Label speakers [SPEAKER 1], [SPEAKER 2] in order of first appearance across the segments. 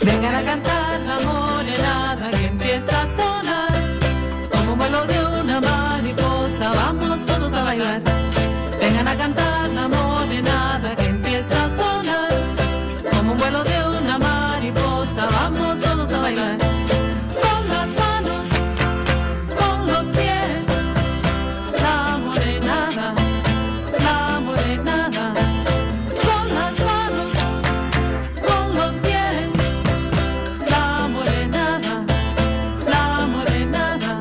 [SPEAKER 1] Vengan a cantar la morenada que empieza a sonar. Como un vuelo de una mariposa, vamos todos a bailar. Vengan a cantar la morenada que empieza a sonar. Como un vuelo de una mariposa, vamos todos a bailar. Con las manos, con los pies, la morenada, la morenada. Con las manos, con los pies, la morenada, la morenada.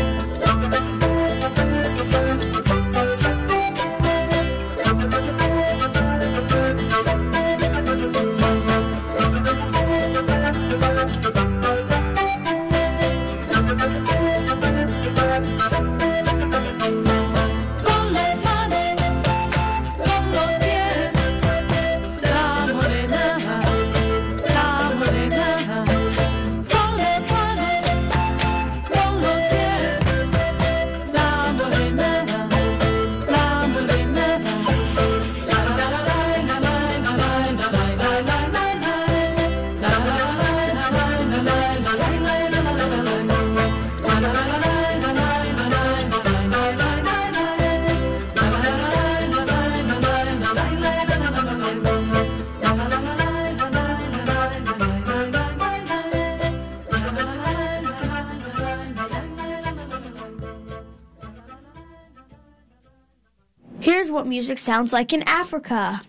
[SPEAKER 2] Here's what music sounds like in Africa.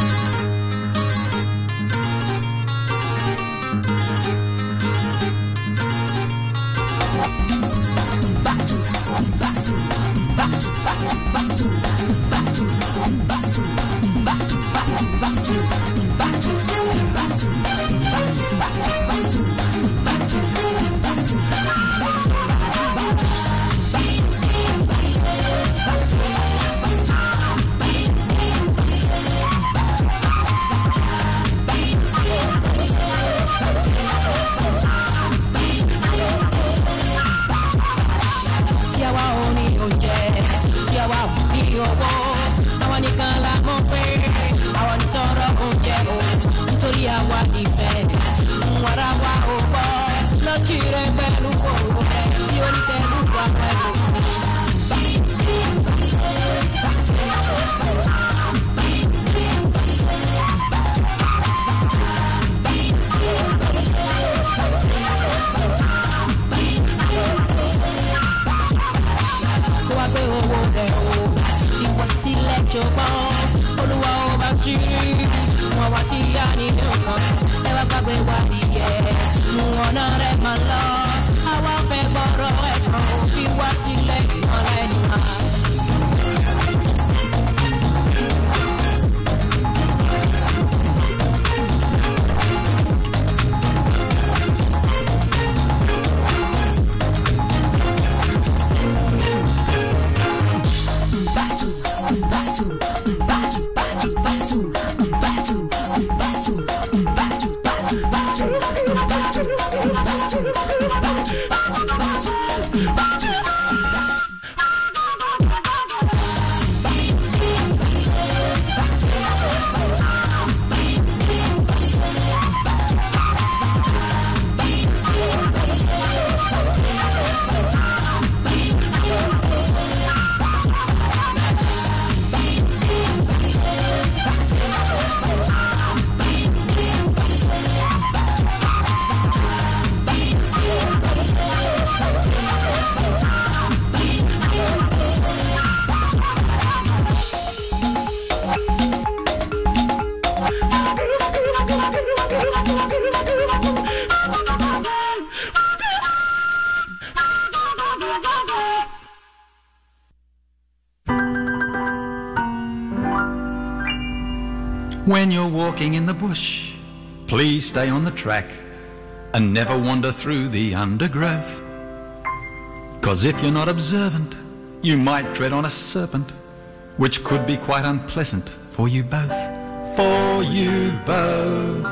[SPEAKER 3] When you're walking in the bush, please stay on the track and never wander through the undergrowth. 'Cause if you're not observant, you might tread on a serpent, which could be quite unpleasant for you both. For you both.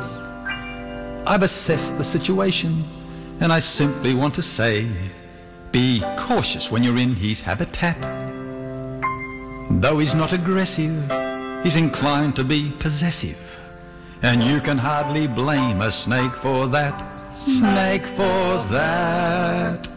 [SPEAKER 3] I've assessed the situation, and I simply want to say, be cautious when you're in his habitat. Though he's not aggressive, he's inclined to be possessive. And you can hardly blame a snake for that. Snake for that.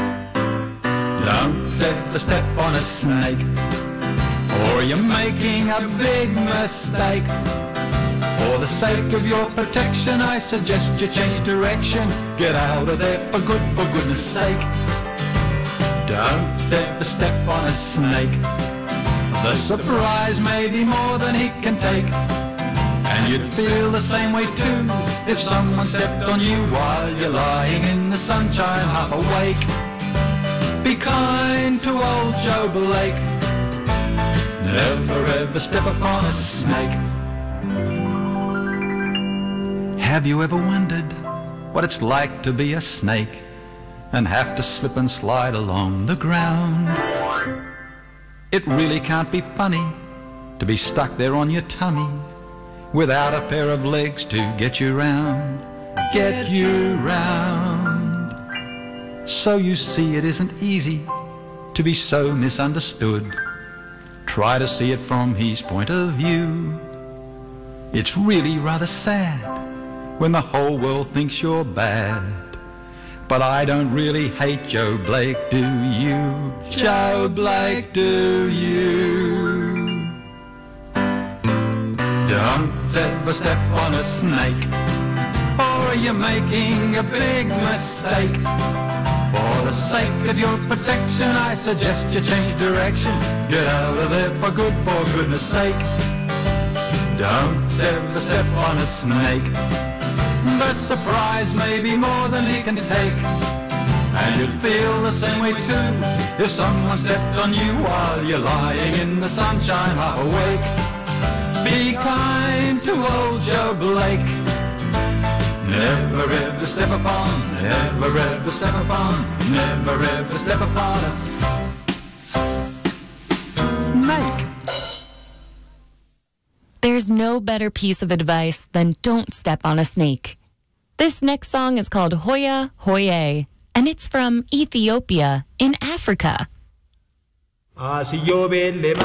[SPEAKER 3] Don't ever step on a snake, or you're making a big mistake. For the sake of your protection, I suggest you change direction. Get out of there for goodness sake. Don't ever step on a snake. The surprise may be more than he can take. And you'd feel the same way too if someone stepped on you while you're lying in the sunshine half awake. Be kind to old Joe Blake. Never ever step upon a snake. Have you ever wondered what it's like to be a snake and have to slip and slide along the ground? It really can't be funny to be stuck there on your tummy without a pair of legs to get you round. Get you round. So you see, it isn't easy to be so misunderstood. Try to see it from his point of view. It's really rather sad when the whole world thinks you're bad. But I don't really hate Joe Blake, do you? Joe Blake, do you? Don't ever step on a snake, or you're making a big mistake. For the sake of your protection, I suggest you change direction. Get out of there for goodness sake. Don't ever step on a snake. The surprise may be more than he can take. And you'd feel the same way too if someone stepped on you while you're lying in the sunshine half awake. Be kind to old Joe Blake. Never ever step upon, never ever step upon, never ever step upon a snake.
[SPEAKER 4] There's no better piece of advice than don't step on a snake. This next song is called Hoya Hoye, and it's from Ethiopia in Africa.